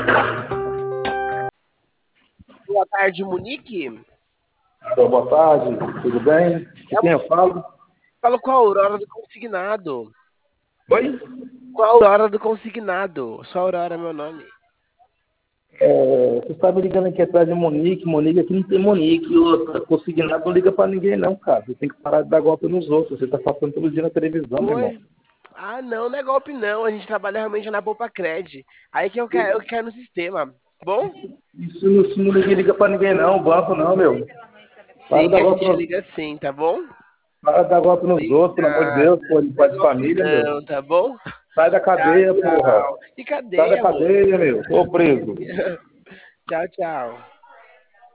Boa tarde, Monique. Boa tarde, tudo bem? De quem eu falo? Falo com a Aurora do Consignado. Oi? Com a Aurora do Consignado. Só Aurora é meu nome. Você está me ligando aqui atrás de Monique. Monique aqui não tem Monique. Outra, consignado não liga para ninguém, não, cara. Você tem que parar de dar golpe nos outros. Você está passando todo dia na televisão, meu irmão. Oi? Ah, não é golpe não. A gente trabalha realmente na Poupa Cred. Aí que eu quero no sistema. Bom? Isso não liga para ninguém, não. Banco não, meu. Para de Sim, dar a golpe gente nos, liga sim, tá bom? para de dar golpe nos outros, pelo amor de Obrigado. Deus, pô, de Não pai é de golpe família, meu. não, tá bom? Sai da Tchau, cadeia, porra. tchau. E Sai da cadê, amor? cadeia, meu. Ô preso. Tchau, tchau.